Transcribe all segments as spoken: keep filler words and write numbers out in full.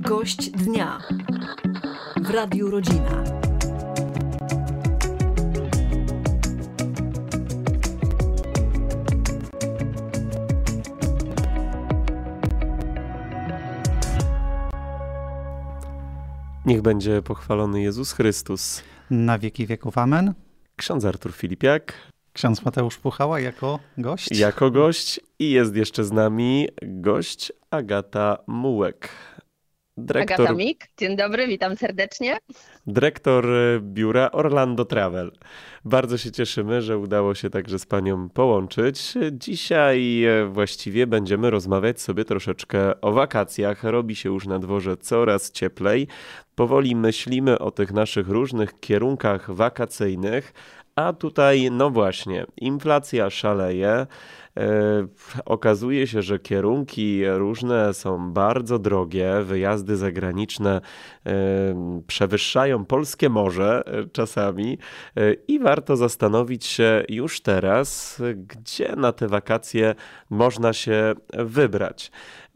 Gość dnia w Radiu Rodzina. Niech będzie pochwalony Jezus Chrystus. Na wieki wieków amen. Ksiądz Artur Filipiak. Ksiądz Mateusz Puchała jako gość. Jako gość i jest jeszcze z nami gość Agata Mułek. Dyrektor, Agata Mik, dzień dobry, witam serdecznie. Dyrektor biura Orlando Travel. Bardzo się cieszymy, że udało się także z panią połączyć. Dzisiaj właściwie będziemy rozmawiać sobie troszeczkę o wakacjach. Robi się już na dworze coraz cieplej. Powoli myślimy o tych naszych różnych kierunkach wakacyjnych. A tutaj, no właśnie, inflacja szaleje. Okazuje się, że kierunki różne są bardzo drogie, wyjazdy zagraniczne przewyższają polskie morze czasami i warto zastanowić się już teraz, gdzie na te wakacje można się wybrać.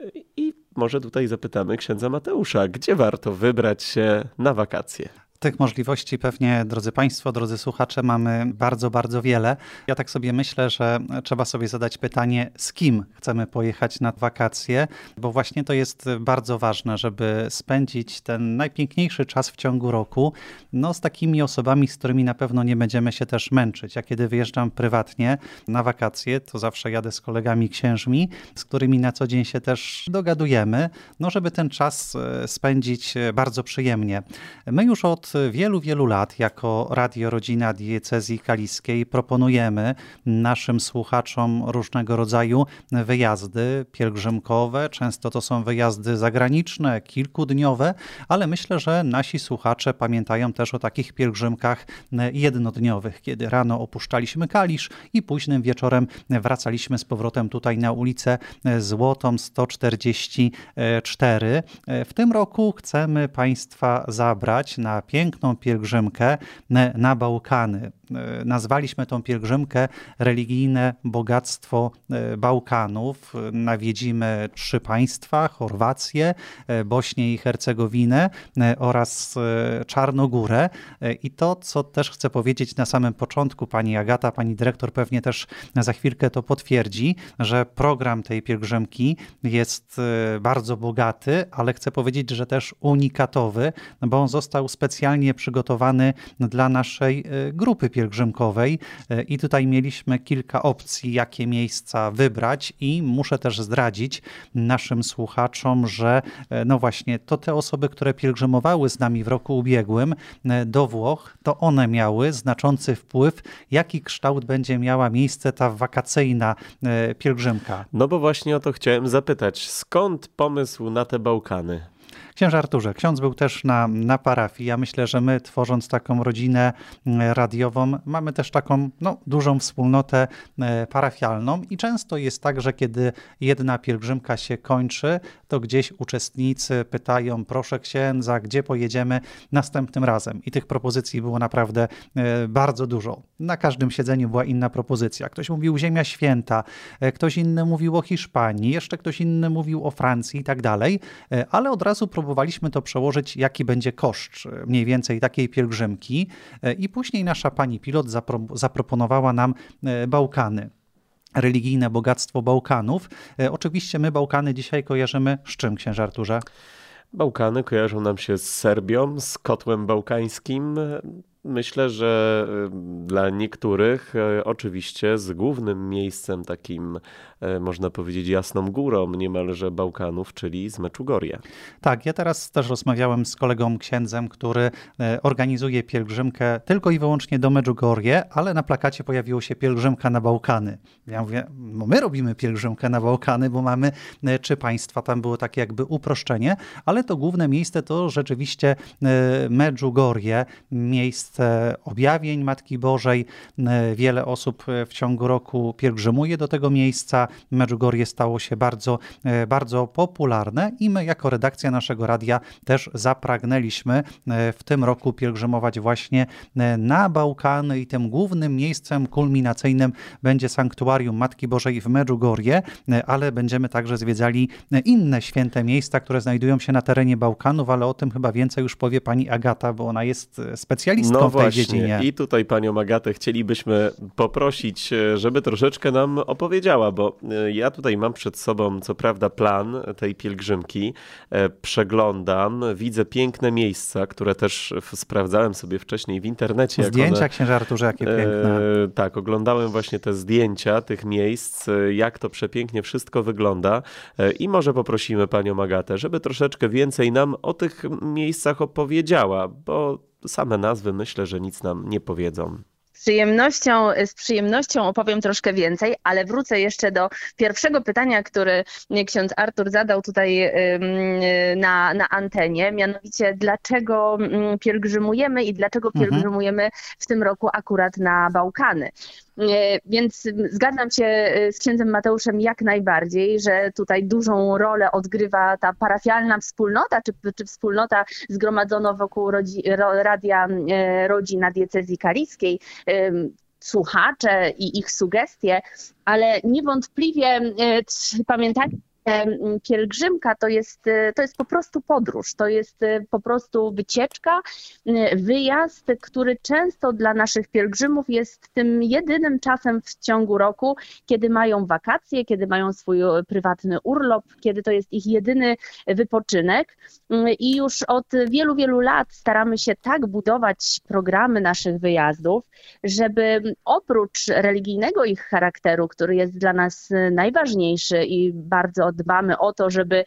I może tutaj zapytamy księdza Mateusza, gdzie warto wybrać się na wakacje? Tych możliwości pewnie, drodzy Państwo, drodzy słuchacze, mamy bardzo, bardzo wiele. Ja tak sobie myślę, że trzeba sobie zadać pytanie, z kim chcemy pojechać na wakacje, bo właśnie to jest bardzo ważne, żeby spędzić ten najpiękniejszy czas w ciągu roku, no z takimi osobami, z którymi na pewno nie będziemy się też męczyć. Ja kiedy wyjeżdżam prywatnie na wakacje, to zawsze jadę z kolegami księżmi, z którymi na co dzień się też dogadujemy, no żeby ten czas spędzić bardzo przyjemnie. My już od wielu, wielu lat jako Radio Rodzina Diecezji Kaliskiej proponujemy naszym słuchaczom różnego rodzaju wyjazdy pielgrzymkowe. Często to są wyjazdy zagraniczne, kilkudniowe, ale myślę, że nasi słuchacze pamiętają też o takich pielgrzymkach jednodniowych, kiedy rano opuszczaliśmy Kalisz i późnym wieczorem wracaliśmy z powrotem tutaj na ulicę Złotą sto czterdzieści cztery. W tym roku chcemy Państwa zabrać na piękną piękną pielgrzymkę na Bałkany. Nazwaliśmy tą pielgrzymkę Religijne Bogactwo Bałkanów. Nawiedzimy trzy państwa, Chorwację, Bośnię i Hercegowinę oraz Czarnogórę. I to, co też chcę powiedzieć na samym początku, pani Agata, pani dyrektor pewnie też za chwilkę to potwierdzi, że program tej pielgrzymki jest bardzo bogaty, ale chcę powiedzieć, że też unikatowy, bo on został specjalnie przygotowany dla naszej grupy pielgrzymkowej i tutaj mieliśmy kilka opcji, jakie miejsca wybrać i muszę też zdradzić naszym słuchaczom, że no właśnie to te osoby, które pielgrzymowały z nami w roku ubiegłym do Włoch, to one miały znaczący wpływ, jaki kształt będzie miała miejsce ta wakacyjna pielgrzymka. No bo właśnie o to chciałem zapytać, skąd pomysł na te Bałkany? Księże Arturze, ksiądz był też na, na parafii. Ja myślę, że my tworząc taką rodzinę radiową mamy też taką no, dużą wspólnotę parafialną i często jest tak, że kiedy jedna pielgrzymka się kończy, to gdzieś uczestnicy pytają, proszę księdza, gdzie pojedziemy następnym razem. I tych propozycji było naprawdę bardzo dużo. Na każdym siedzeniu była inna propozycja. Ktoś mówił Ziemia Święta, ktoś inny mówił o Hiszpanii, jeszcze ktoś inny mówił o Francji i tak dalej, ale od razu próbowaliśmy to przełożyć, jaki będzie koszt mniej więcej takiej pielgrzymki i później nasza pani pilot zapro- zaproponowała nam Bałkany. Religijne bogactwo Bałkanów. Oczywiście my Bałkany dzisiaj kojarzymy z czym, księże Arturze? Bałkany kojarzą nam się z Serbią, z kotłem bałkańskim. Myślę, że dla niektórych oczywiście z głównym miejscem takim, można powiedzieć, jasną górą niemalże Bałkanów, czyli z Meczugorje. Tak, ja teraz też rozmawiałem z kolegą księdzem, który organizuje pielgrzymkę tylko i wyłącznie do Meczugorje, ale na plakacie pojawiło się pielgrzymka na Bałkany. Ja mówię, no my robimy pielgrzymkę na Bałkany, bo mamy trzy państwa, tam było takie jakby uproszczenie, ale to główne miejsce to rzeczywiście Meczugorje, miejsce miejsce objawień Matki Bożej. Wiele osób w ciągu roku pielgrzymuje do tego miejsca. Medjugorje stało się bardzo, bardzo popularne i my jako redakcja naszego radia też zapragnęliśmy w tym roku pielgrzymować właśnie na Bałkany i tym głównym miejscem kulminacyjnym będzie sanktuarium Matki Bożej w Medjugorje, ale będziemy także zwiedzali inne święte miejsca, które znajdują się na terenie Bałkanów, ale o tym chyba więcej już powie pani Agata, bo ona jest specjalistką no w tej właśnie. dziedzinie. I tutaj panią Agatę chcielibyśmy poprosić, żeby troszeczkę nam opowiedziała, bo ja tutaj mam przed sobą co prawda plan tej pielgrzymki, przeglądam, widzę piękne miejsca, które też sprawdzałem sobie wcześniej w internecie. Zdjęcia, one, księże Arturze, jakie piękne. E, tak, oglądałem właśnie te zdjęcia tych miejsc, jak to przepięknie wszystko wygląda e, i może poprosimy panią Agatę, żeby troszeczkę więcej nam o tych miejscach opowiedziała, bo same nazwy myślę, że nic nam nie powiedzą. Z przyjemnością, z przyjemnością opowiem troszkę więcej, ale wrócę jeszcze do pierwszego pytania, które ksiądz Artur zadał tutaj na, na antenie, mianowicie dlaczego pielgrzymujemy i dlaczego pielgrzymujemy w tym roku akurat na Bałkany. Więc zgadzam się z księdzem Mateuszem jak najbardziej, że tutaj dużą rolę odgrywa ta parafialna wspólnota, czy, czy wspólnota zgromadzona wokół rodzi, Radia Rodzina Diecezji Kaliskiej, słuchacze i ich sugestie, ale niewątpliwie pamiętajcie, pielgrzymka to jest, to jest po prostu podróż, to jest po prostu wycieczka, wyjazd, który często dla naszych pielgrzymów jest tym jedynym czasem w ciągu roku, kiedy mają wakacje, kiedy mają swój prywatny urlop, kiedy to jest ich jedyny wypoczynek. I już od wielu, wielu lat staramy się tak budować programy naszych wyjazdów, żeby oprócz religijnego ich charakteru, który jest dla nas najważniejszy i bardzo dbamy o to, żeby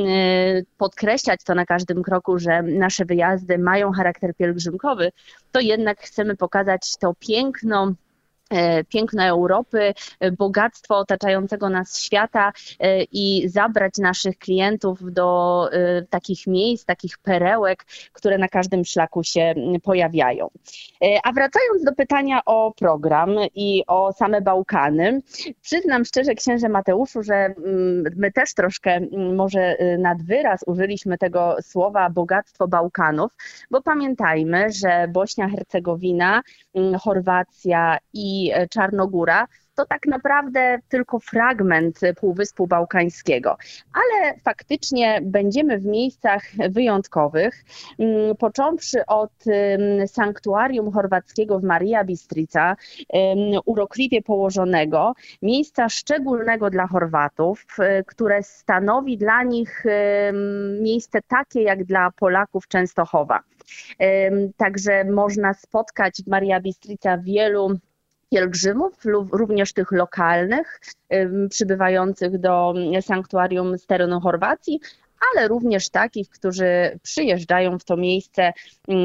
podkreślać to na każdym kroku, że nasze wyjazdy mają charakter pielgrzymkowy, to jednak chcemy pokazać to piękno, piękno Europy, bogactwo otaczającego nas świata i zabrać naszych klientów do takich miejsc, takich perełek, które na każdym szlaku się pojawiają. A wracając do pytania o program i o same Bałkany, przyznam szczerze, księże Mateuszu, że my też troszkę może nad wyraz użyliśmy tego słowa bogactwo Bałkanów, bo pamiętajmy, że Bośnia-Hercegowina, Chorwacja i Czarnogóra to tak naprawdę tylko fragment Półwyspu Bałkańskiego, ale faktycznie będziemy w miejscach wyjątkowych, począwszy od sanktuarium chorwackiego w Marija Bistrica, urokliwie położonego, miejsca szczególnego dla Chorwatów, które stanowi dla nich miejsce takie jak dla Polaków Częstochowa. Także można spotkać w Marija Bistrica wielu pielgrzymów, również tych lokalnych, przybywających do sanktuarium z terenu Chorwacji, ale również takich, którzy przyjeżdżają w to miejsce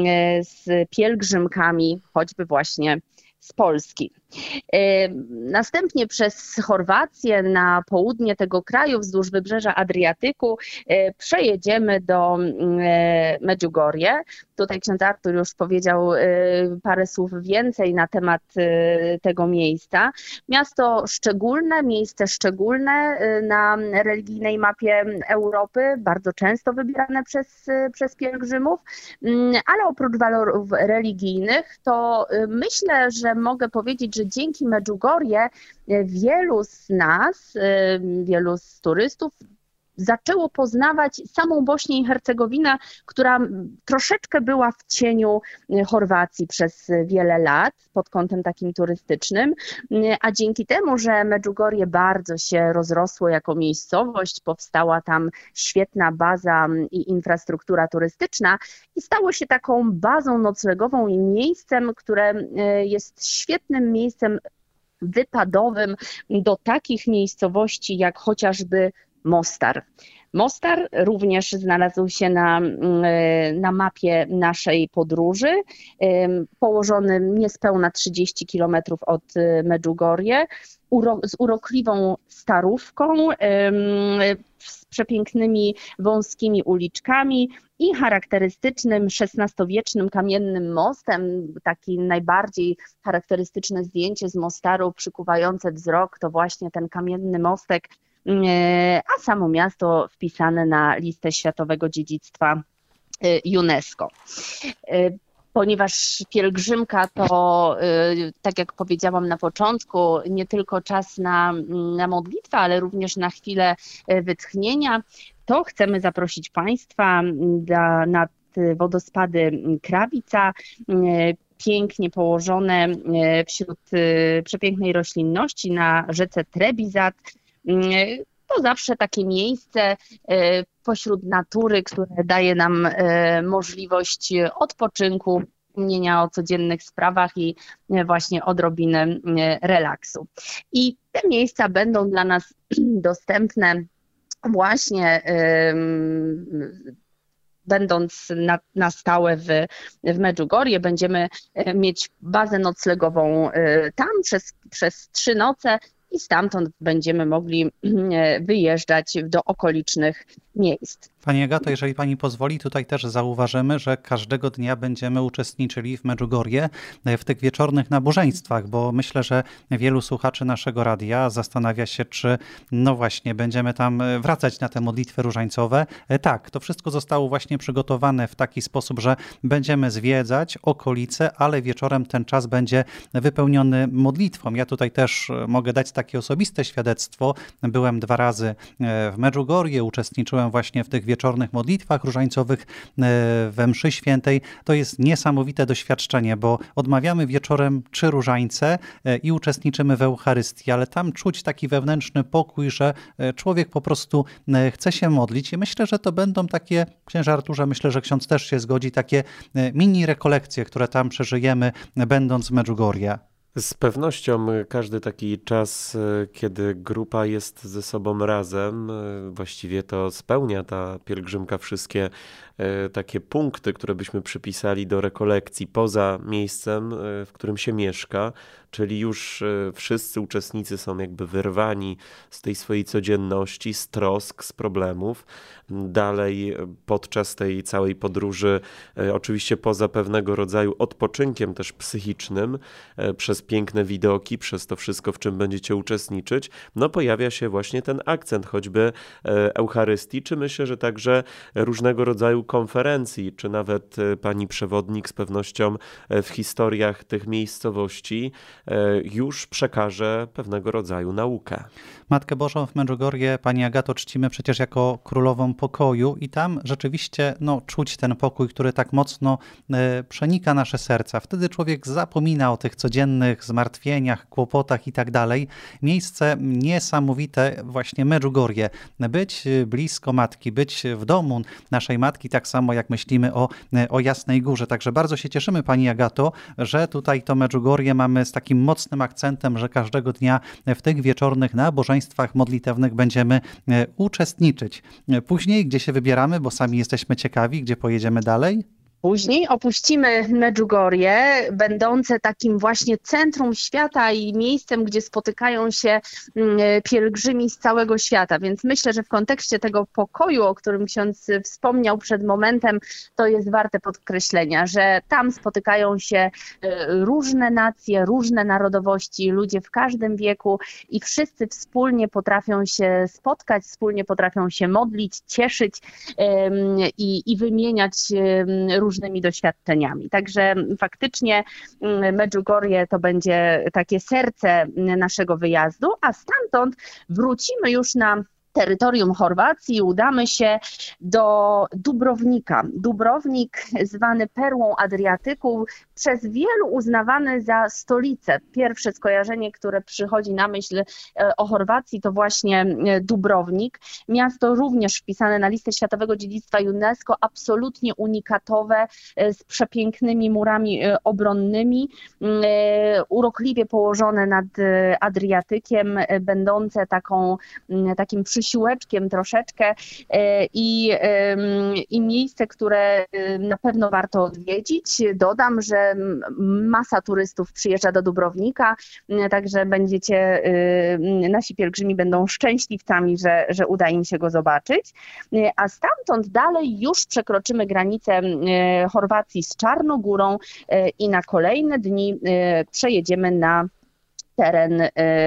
z pielgrzymkami, choćby właśnie z Polski. Następnie przez Chorwację na południe tego kraju, wzdłuż wybrzeża Adriatyku, przejedziemy do Medjugorje. Tutaj ksiądz Artur już powiedział parę słów więcej na temat tego miejsca. Miasto szczególne, miejsce szczególne na religijnej mapie Europy, bardzo często wybierane przez, przez pielgrzymów, ale oprócz walorów religijnych, to myślę, że mogę powiedzieć, że dzięki Medjugorje wielu z nas, wielu z turystów zaczęło poznawać samą Bośnię i Hercegowinę, która troszeczkę była w cieniu Chorwacji przez wiele lat pod kątem takim turystycznym, a dzięki temu, że Medjugorje bardzo się rozrosło jako miejscowość, powstała tam świetna baza i infrastruktura turystyczna i stało się taką bazą noclegową i miejscem, które jest świetnym miejscem wypadowym do takich miejscowości jak chociażby Mostar. Mostar również znalazł się na, na mapie naszej podróży, położony niespełna trzydzieści kilometrów od Medjugorje, z urokliwą starówką, z przepięknymi wąskimi uliczkami i charakterystycznym szesnastowiecznym kamiennym mostem. Taki najbardziej charakterystyczne zdjęcie z Mostaru przykuwające wzrok to właśnie ten kamienny mostek, a samo miasto wpisane na listę Światowego Dziedzictwa UNESCO. Ponieważ pielgrzymka to, tak jak powiedziałam na początku, nie tylko czas na, na modlitwę, ale również na chwilę wytchnienia, to chcemy zaprosić Państwa na, na wodospady Krawica, pięknie położone wśród przepięknej roślinności na rzece Trebizat. To zawsze takie miejsce pośród natury, które daje nam możliwość odpoczynku, wspomnienia o codziennych sprawach i właśnie odrobinę relaksu. I te miejsca będą dla nas dostępne właśnie będąc na, na stałe w, w Medjugorje. Będziemy mieć bazę noclegową tam przez, przez trzy noce i stamtąd będziemy mogli wyjeżdżać do okolicznych miejsc. Pani Agato, jeżeli Pani pozwoli, tutaj też zauważymy, że każdego dnia będziemy uczestniczyli w Medjugorje w tych wieczornych nabożeństwach, bo myślę, że wielu słuchaczy naszego radia zastanawia się, czy no właśnie będziemy tam wracać na te modlitwy różańcowe. Tak, to wszystko zostało właśnie przygotowane w taki sposób, że będziemy zwiedzać okolice, ale wieczorem ten czas będzie wypełniony modlitwą. Ja tutaj też mogę dać takie osobiste świadectwo. Byłem dwa razy w Medjugorje, uczestniczyłem właśnie w tych wieczornych modlitwach różańcowych we mszy świętej. To jest niesamowite doświadczenie, bo odmawiamy wieczorem trzy różańce i uczestniczymy w Eucharystii, ale tam czuć taki wewnętrzny pokój, że człowiek po prostu chce się modlić i myślę, że to będą takie, księże Arturze, myślę, że ksiądz też się zgodzi, takie mini rekolekcje, które tam przeżyjemy, będąc w Medjugorje. Z pewnością każdy taki czas, kiedy grupa jest ze sobą razem, właściwie to spełnia ta pielgrzymka wszystkie takie punkty, które byśmy przypisali do rekolekcji poza miejscem, w którym się mieszka, czyli już wszyscy uczestnicy są jakby wyrwani z tej swojej codzienności, z trosk, z problemów. Dalej podczas tej całej podróży, oczywiście poza pewnego rodzaju odpoczynkiem też psychicznym, przez piękne widoki, przez to wszystko, w czym będziecie uczestniczyć, no pojawia się właśnie ten akcent choćby Eucharystii, czy myślę, że także różnego rodzaju konferencji, czy nawet pani przewodnik z pewnością w historiach tych miejscowości już przekaże pewnego rodzaju naukę. Matkę Bożą w Medjugorje, Pani Agato, czcimy przecież jako królową pokoju i tam rzeczywiście no, czuć ten pokój, który tak mocno e, przenika nasze serca. Wtedy człowiek zapomina o tych codziennych zmartwieniach, kłopotach i tak dalej. Miejsce niesamowite, właśnie Medjugorje. Być blisko Matki, być w domu naszej Matki, tak samo jak myślimy o, o Jasnej Górze. Także bardzo się cieszymy, Pani Agato, że tutaj to Medjugorje mamy z takim mocnym akcentem, że każdego dnia w tych wieczornych nabożeństwach modlitewnych będziemy uczestniczyć. Później, gdzie się wybieramy, bo sami jesteśmy ciekawi, gdzie pojedziemy dalej? Później opuścimy Medjugorje, będące takim właśnie centrum świata i miejscem, gdzie spotykają się pielgrzymi z całego świata. Więc myślę, że w kontekście tego pokoju, o którym ksiądz wspomniał przed momentem, to jest warte podkreślenia, że tam spotykają się różne nacje, różne narodowości, ludzie w każdym wieku i wszyscy wspólnie potrafią się spotkać, wspólnie potrafią się modlić, cieszyć i, i wymieniać różne różnymi doświadczeniami. Także faktycznie Medjugorje to będzie takie serce naszego wyjazdu, a stamtąd wrócimy już na terytorium Chorwacji i udamy się do Dubrownika. Dubrownik, zwany perłą Adriatyku, przez wielu uznawany za stolicę. Pierwsze skojarzenie, które przychodzi na myśl o Chorwacji, to właśnie Dubrownik. Miasto również wpisane na listę Światowego Dziedzictwa UNESCO, absolutnie unikatowe, z przepięknymi murami obronnymi, urokliwie położone nad Adriatykiem, będące taką, takim przysiłeczkiem troszeczkę i, i miejsce, które na pewno warto odwiedzić. Dodam, że masa turystów przyjeżdża do Dubrownika, także będziecie, nasi pielgrzymi będą szczęśliwcami, że, że uda im się go zobaczyć. A stamtąd dalej już przekroczymy granicę Chorwacji z Czarnogórą i na kolejne dni przejedziemy na teren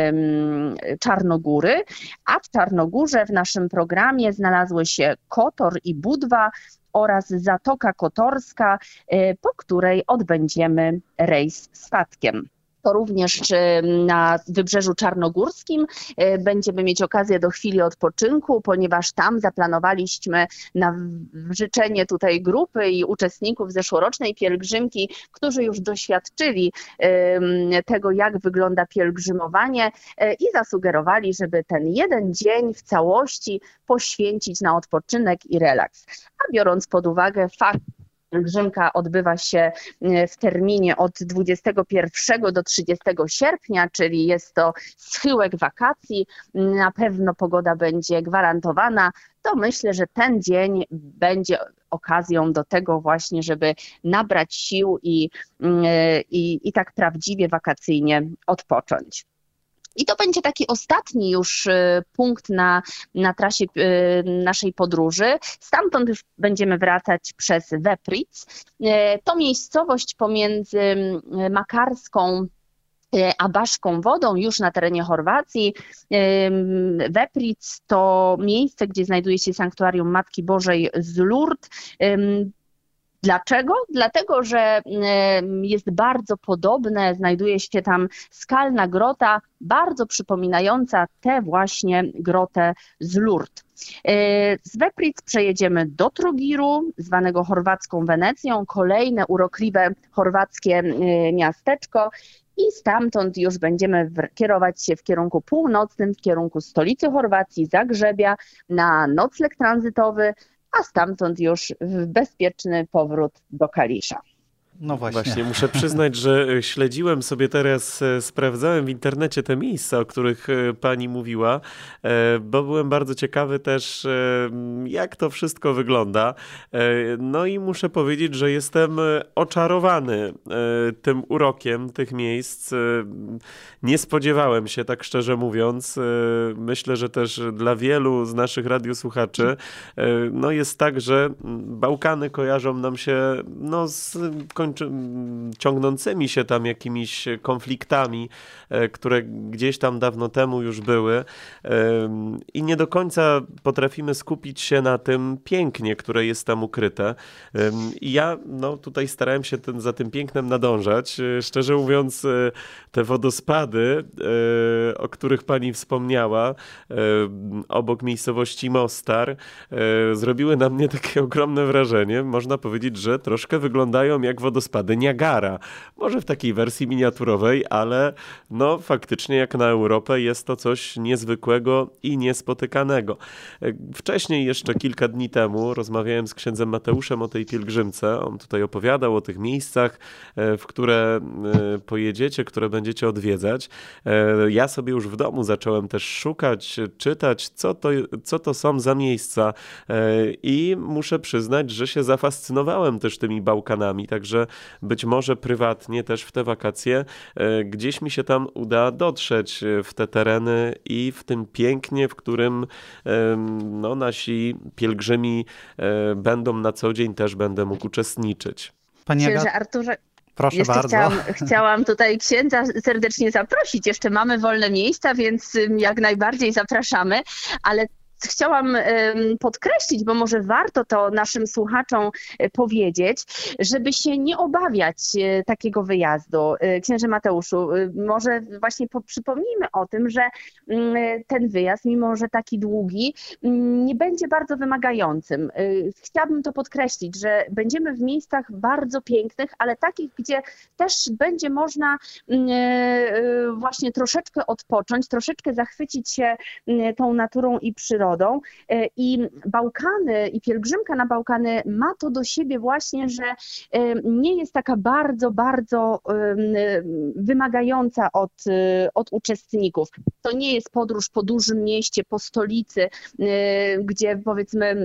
Czarnogóry, a w Czarnogórze w naszym programie znalazły się Kotor i Budwa oraz Zatoka Kotorska, po której odbędziemy rejs statkiem. To również na Wybrzeżu Czarnogórskim będziemy mieć okazję do chwili odpoczynku, ponieważ tam zaplanowaliśmy na życzenie tutaj grupy i uczestników zeszłorocznej pielgrzymki, którzy już doświadczyli tego, jak wygląda pielgrzymowanie i zasugerowali, żeby ten jeden dzień w całości poświęcić na odpoczynek i relaks. A biorąc pod uwagę fakt, pielgrzymka odbywa się w terminie od dwudziestego pierwszego do trzydziestego sierpnia, czyli jest to schyłek wakacji, na pewno pogoda będzie gwarantowana, to myślę, że ten dzień będzie okazją do tego właśnie, żeby nabrać sił i, i, i tak prawdziwie wakacyjnie odpocząć. I to będzie taki ostatni już punkt na, na trasie naszej podróży. Stamtąd już będziemy wracać przez Vepric. To miejscowość pomiędzy Makarską a Baszką Wodą, już na terenie Chorwacji. Vepric to miejsce, gdzie znajduje się sanktuarium Matki Bożej z Lourdes. Dlaczego? Dlatego, że jest bardzo podobne, znajduje się tam skalna grota, bardzo przypominająca tę właśnie grotę z Lourdes. Z Vepric przejedziemy do Trogiru, zwanego chorwacką Wenecją, kolejne urokliwe chorwackie miasteczko i stamtąd już będziemy kierować się w kierunku północnym, w kierunku stolicy Chorwacji, Zagrzebia, na nocleg tranzytowy, a stamtąd już w bezpieczny powrót do Kalisza. No właśnie. Właśnie, muszę przyznać, że śledziłem sobie teraz, sprawdzałem w internecie te miejsca, o których pani mówiła, bo byłem bardzo ciekawy też, jak to wszystko wygląda. No i muszę powiedzieć, że jestem oczarowany tym urokiem tych miejsc. Nie spodziewałem się, tak szczerze mówiąc. Myślę, że też dla wielu z naszych radiosłuchaczy no jest tak, że Bałkany kojarzą nam się no z ciągnącymi się tam jakimiś konfliktami, które gdzieś tam dawno temu już były i nie do końca potrafimy skupić się na tym pięknie, które jest tam ukryte. I ja no, tutaj starałem się ten, za tym pięknem nadążać. Szczerze mówiąc, te wodospady, o których pani wspomniała, obok miejscowości Mostar, zrobiły na mnie takie ogromne wrażenie. Można powiedzieć, że troszkę wyglądają jak wodospady Niagara. Może w takiej wersji miniaturowej, ale no faktycznie jak na Europę jest to coś niezwykłego i niespotykanego. Wcześniej, jeszcze kilka dni temu, rozmawiałem z księdzem Mateuszem o tej pielgrzymce. On tutaj opowiadał o tych miejscach, w które pojedziecie, które będziecie odwiedzać. Ja sobie już w domu zacząłem też szukać, czytać, co to, co to są za miejsca i muszę przyznać, że się zafascynowałem też tymi Bałkanami, także być może prywatnie też w te wakacje gdzieś mi się tam uda dotrzeć w te tereny i w tym pięknie, w którym no, nasi pielgrzymi będą na co dzień, też będę mógł uczestniczyć. Pani Księże Aga... Arturze, Proszę jeszcze bardzo. Chciałam, chciałam tutaj księdza serdecznie zaprosić. Jeszcze mamy wolne miejsca, więc jak najbardziej zapraszamy, ale chciałam podkreślić, bo może warto to naszym słuchaczom powiedzieć, żeby się nie obawiać takiego wyjazdu. Księże Mateuszu, może właśnie przypomnijmy o tym, że ten wyjazd, mimo że taki długi, nie będzie bardzo wymagającym. Chciałabym to podkreślić, że będziemy w miejscach bardzo pięknych, ale takich, gdzie też będzie można właśnie troszeczkę odpocząć, troszeczkę zachwycić się tą naturą i przyrodą. I Bałkany i pielgrzymka na Bałkany ma to do siebie właśnie, że nie jest taka bardzo, bardzo wymagająca od, od uczestników. To nie jest podróż po dużym mieście, po stolicy, gdzie powiedzmy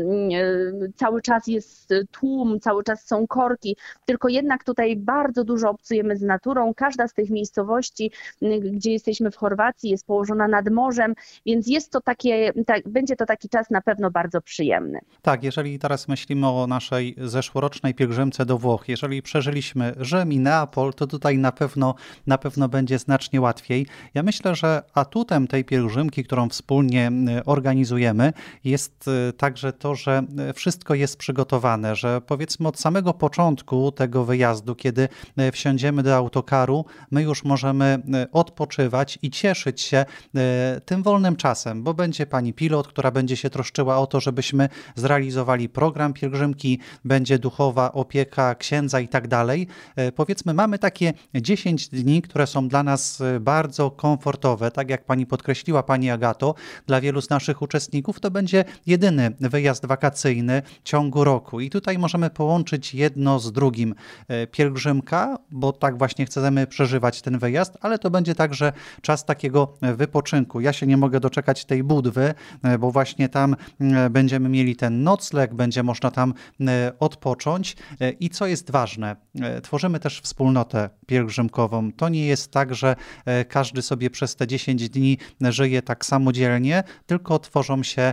cały czas jest tłum, cały czas są korki, tylko jednak tutaj bardzo dużo obcujemy z naturą. Każda z tych miejscowości, gdzie jesteśmy w Chorwacji, jest położona nad morzem, więc jest to takie, tak, będzie to taki czas na pewno bardzo przyjemny. Tak, jeżeli teraz myślimy o naszej zeszłorocznej pielgrzymce do Włoch, jeżeli przeżyliśmy Rzym i Neapol, to tutaj na pewno, na pewno będzie znacznie łatwiej. Ja myślę, że atutem tej pielgrzymki, którą wspólnie organizujemy, jest także to, że wszystko jest przygotowane, że powiedzmy od samego początku tego wyjazdu, kiedy wsiądziemy do autokaru, my już możemy odpoczywać i cieszyć się tym wolnym czasem, bo będzie pani pilot, która będzie się troszczyła o to, żebyśmy zrealizowali program pielgrzymki, będzie duchowa opieka księdza i tak dalej. Powiedzmy, mamy takie dziesięć dni, które są dla nas bardzo komfortowe, tak jak pani podkreśliła, pani Agato, dla wielu z naszych uczestników to będzie jedyny wyjazd wakacyjny w ciągu roku i tutaj możemy połączyć jedno z drugim. Pielgrzymka, bo tak właśnie chcemy przeżywać ten wyjazd, ale to będzie także czas takiego wypoczynku. Ja się nie mogę doczekać tej Budwy, bo właśnie tam będziemy mieli ten nocleg, będzie można tam odpocząć i co jest ważne, tworzymy też wspólnotę pielgrzymkową. To nie jest tak, że każdy sobie przez te dziesięć dni żyje tak samodzielnie, tylko tworzą się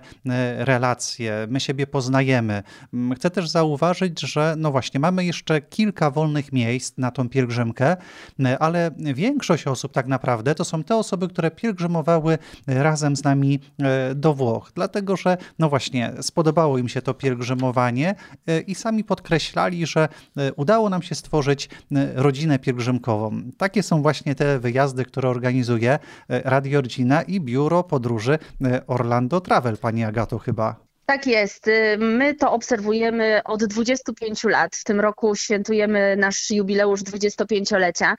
relacje, my siebie poznajemy. Chcę też zauważyć, że no właśnie mamy jeszcze kilka wolnych miejsc na tą pielgrzymkę, ale większość osób tak naprawdę to są te osoby, które pielgrzymowały razem z nami do Włoch, dlatego że no właśnie spodobało im się to pielgrzymowanie i sami podkreślali, że udało nam się stworzyć rodzinę pielgrzymkową. Takie są właśnie te wyjazdy, które organizuje Radio Rodzina i Biuro Podróży Orlando Travel, pani Agato chyba. Tak jest. My to obserwujemy od dwudziestu pięciu lat. W tym roku świętujemy nasz jubileusz dwudziestopięciolecia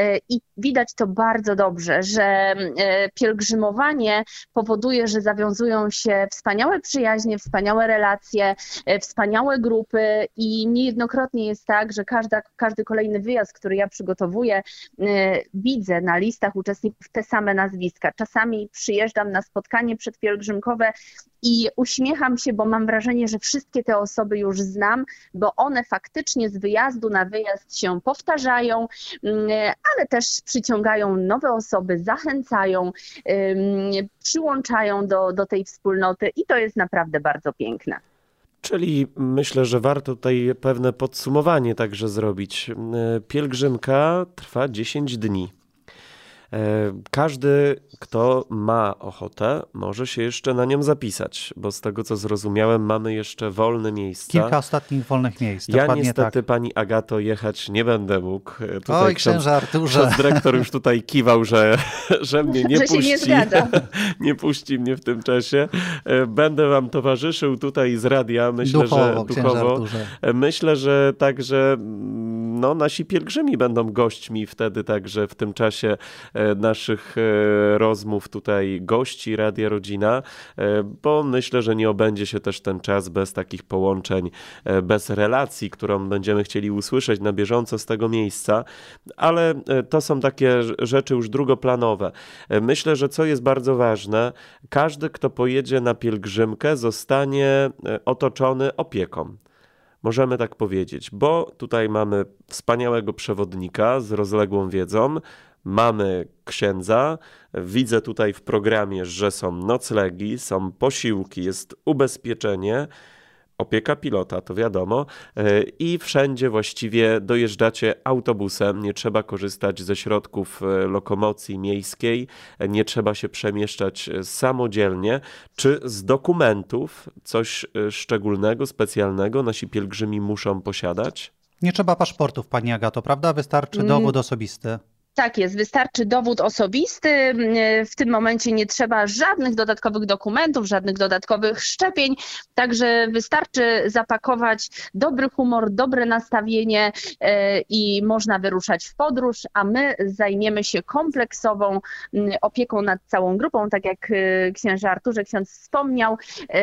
i widać to bardzo dobrze, że pielgrzymowanie powoduje, że zawiązują się wspaniałe przyjaźnie, wspaniałe relacje, wspaniałe grupy i niejednokrotnie jest tak, że każda, każdy kolejny wyjazd, który ja przygotowuję, widzę na listach uczestników te same nazwiska. Czasami przyjeżdżam na spotkanie przedpielgrzymkowe i uśmiecham się, bo mam wrażenie, że wszystkie te osoby już znam, bo one faktycznie z wyjazdu na wyjazd się powtarzają, ale też przyciągają nowe osoby, zachęcają, przyłączają do, do tej wspólnoty i to jest naprawdę bardzo piękne. Czyli myślę, że warto tutaj pewne podsumowanie także zrobić. Pielgrzymka trwa dziesięć dni. Każdy, kto ma ochotę, może się jeszcze na nią zapisać, bo z tego, co zrozumiałem, mamy jeszcze wolne miejsca. Kilka ostatnich wolnych miejsc. Ja niestety, tak. pani Agato, jechać nie będę mógł. Tutaj Oj, księże Arturze. Ksiądz dyrektor już tutaj kiwał, że, że mnie nie że puści. Się nie zgadza. Nie puści mnie w tym czasie. Będę wam towarzyszył tutaj z radia. Myślę, duchowo, że duchowo. Myślę, że także no, nasi pielgrzymi będą gośćmi wtedy także w tym czasie naszych rozmów tutaj gości Radia Rodzina, bo myślę, że nie obędzie się też ten czas bez takich połączeń, bez relacji, którą będziemy chcieli usłyszeć na bieżąco z tego miejsca, ale to są takie rzeczy już drugoplanowe. Myślę, że co jest bardzo ważne, każdy, kto pojedzie na pielgrzymkę, zostanie otoczony opieką. Możemy tak powiedzieć, bo tutaj mamy wspaniałego przewodnika z rozległą wiedzą, mamy księdza, widzę tutaj w programie, że są noclegi, są posiłki, jest ubezpieczenie. opieka pilota, to wiadomo, i wszędzie właściwie dojeżdżacie autobusem, nie trzeba korzystać ze środków lokomocji miejskiej, nie trzeba się przemieszczać samodzielnie. Czy z dokumentów coś szczególnego, specjalnego nasi pielgrzymi muszą posiadać? Nie trzeba paszportów, pani Agato, prawda? Wystarczy dowód osobisty. Tak jest, wystarczy dowód osobisty. W tym momencie nie trzeba żadnych dodatkowych dokumentów, żadnych dodatkowych szczepień, także wystarczy zapakować dobry humor, dobre nastawienie i można wyruszać w podróż, a my zajmiemy się kompleksową opieką nad całą grupą, tak jak księże Arturze ksiądz wspomniał.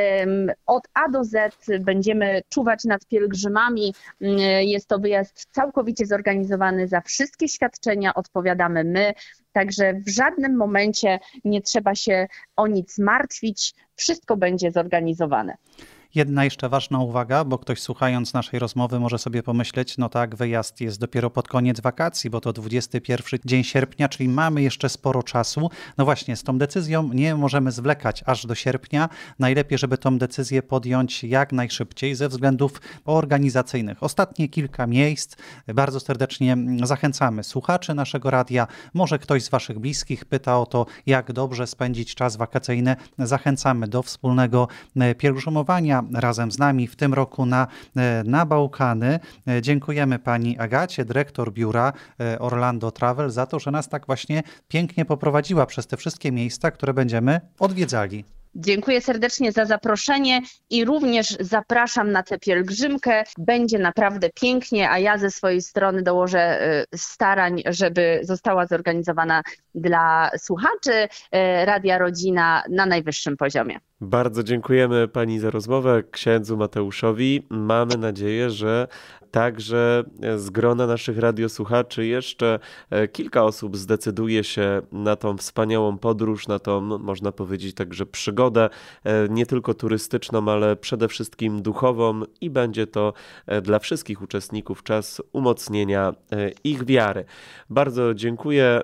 Od A do Z będziemy czuwać nad pielgrzymami. Jest to wyjazd całkowicie zorganizowany, za wszystkie świadczenia odpowiadamy my, także w żadnym momencie nie trzeba się o nic martwić, wszystko będzie zorganizowane. Jedna jeszcze ważna uwaga, bo ktoś słuchając naszej rozmowy może sobie pomyśleć, no tak, wyjazd jest dopiero pod koniec wakacji, bo to dwudziesty pierwszy dzień sierpnia, czyli mamy jeszcze sporo czasu. No właśnie, z tą decyzją nie możemy zwlekać aż do sierpnia. Najlepiej, żeby tą decyzję podjąć jak najszybciej ze względów organizacyjnych. Ostatnie kilka miejsc. Bardzo serdecznie zachęcamy słuchaczy naszego radia. Może ktoś z waszych bliskich pyta o to, jak dobrze spędzić czas wakacyjny. Zachęcamy do wspólnego pielgrzymowania razem z nami w tym roku na, na Bałkany. Dziękujemy pani Agacie, dyrektor biura Orlando Travel, za to, że nas tak właśnie pięknie poprowadziła przez te wszystkie miejsca, które będziemy odwiedzali. Dziękuję serdecznie za zaproszenie i również zapraszam na tę pielgrzymkę. Będzie naprawdę pięknie, a ja ze swojej strony dołożę starań, żeby została zorganizowana dla słuchaczy Radia Rodzina na najwyższym poziomie. Bardzo dziękujemy pani za rozmowę, księdzu Mateuszowi. Mamy nadzieję, że także z grona naszych radiosłuchaczy jeszcze kilka osób zdecyduje się na tą wspaniałą podróż, na tą, można powiedzieć, także przygodę, nie tylko turystyczną, ale przede wszystkim duchową i będzie to dla wszystkich uczestników czas umocnienia ich wiary. Bardzo dziękuję.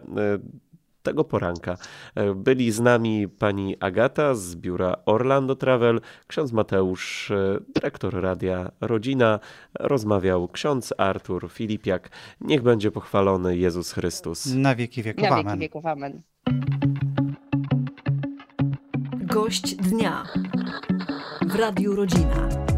Tego poranka byli z nami pani Agata z biura Orlando Travel, ksiądz Mateusz, dyrektor Radia Rodzina, rozmawiał ksiądz Artur Filipiak. Niech będzie pochwalony Jezus Chrystus. Na wieki wieków Na amen. wieki wieków amen. Gość dnia w Radiu Rodzina.